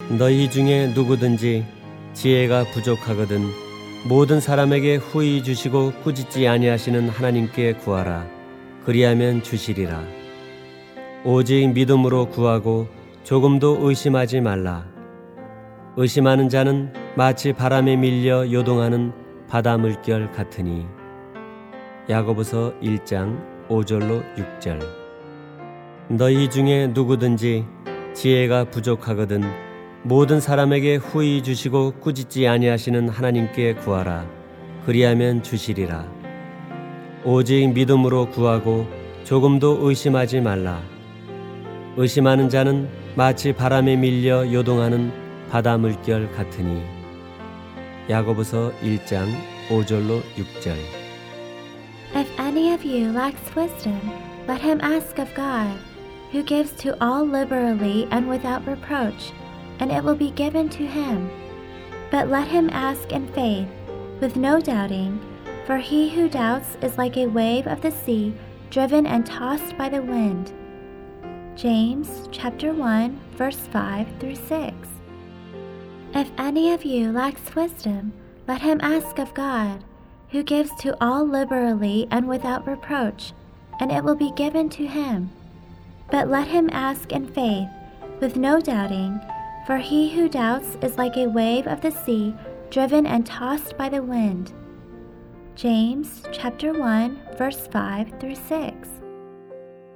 너희 중에 누구든지 지혜가 부족하거든 모든 사람에게 후히 주시고 꾸짖지 아니하시는 하나님께 구하라. 그리하면 주시리라. 오직 믿음으로 구하고 조금도 의심하지 말라. 의심하는 자는 마치 바람에 밀려 요동하는 바다 물결 같으니. 야고보서 1장 5절로 6절. 너희 중에 누구든지 지혜가 부족하거든 모든 사람에게 후히 주시고 꾸짖지 아니하시는 하나님께 구하라. 그리하면 주시리라. 오직 믿음으로 구하고 조금도 의심하지 말라. 의심하는 자는 마치 바람에 밀려 요동하는 바다 물결 같으니. 야고보서 1장 5절로 6절. If any of you lacks wisdom, let him ask of God, who gives to all liberally and without reproach, and it will be given to him. But let him ask in faith, with no doubting, for he who doubts is like a wave of the sea, driven and tossed by the wind. James chapter 1, verse 5 through 6. If any of you lacks wisdom, let him ask of God, who gives to all liberally and without reproach, and it will be given to him. But let him ask in faith, with no doubting, for he who doubts is like a wave of the sea, driven and tossed by the wind. James chapter 1, verse 5 through 6.